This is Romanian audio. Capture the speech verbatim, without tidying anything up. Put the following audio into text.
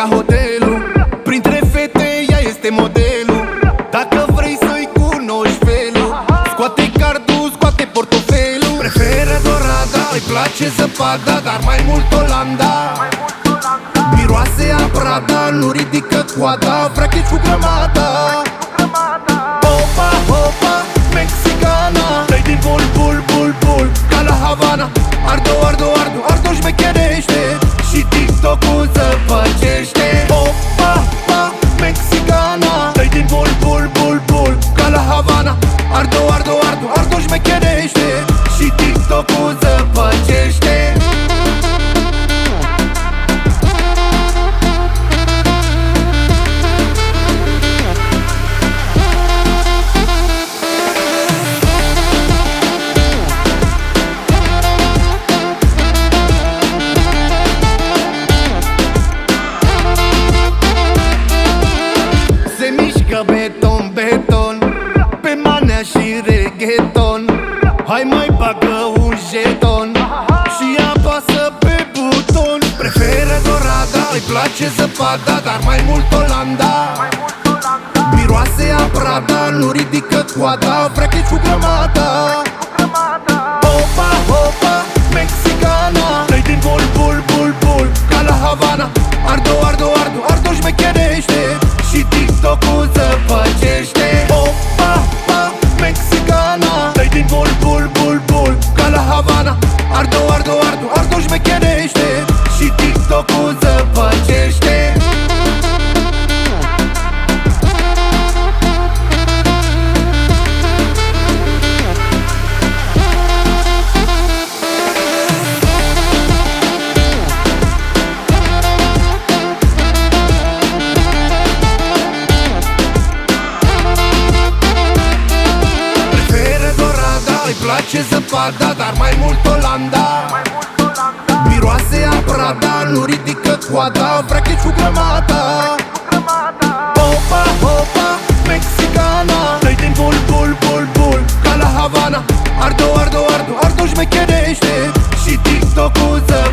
ca hotelul. Printre fete ea este modelul. Dacă vrei să-i cunoști felul, scoate cardul, scoate portofelul. Preferă dorada, îi place zăpada, dar mai mult Olanda. Miroase a Prada, nu ridică coada, vracheci cu grămada. Opa, opa, mexicana, dă-i din bul, bul, bul, bul, ca la Havana. Ardo, ardo, ardo, ardo șmecherește și TikTok-ul zăpăcește. Opa, pa, mexicana, dă-i din bul, bul, bul, bul, ca la Havana. Ardo, ardo, ardo, ardo șmecherește și TikTok-ul zăpăcește. Beton, beton, pe manea și reggaeton. Hai mai bagă un jeton și apasă pe buton. Preferă dorada, îi place zăpada, dar mai mult Olanda. Miroase a Prada, nu ridică coada, vracheci cu grămada. Opa, opa, mexicana, dă-i din bul, bul, bul, bul, ca la Havana. Ardo, ardo, ardo, ardo șmecherește și TikTok-ul zăpăcește. Opa, pa, mexicana, dă-i din bul, bul, bul, bul, ca la Havana. Ardo, ardo, ardo, ardo șmecherește și TikTok-ul zăpăcește. Îi place zăpada, dar mai mult Olanda. Miroase a Prada, nu ridică coada, vracheci cu grămada. Opa, opa, mexicana, dă-i din bul, bul, bul, bul, ca la Havana. Ardo, ardo, ardo, ardo șmecherește și TikTok-ul zăpăcește.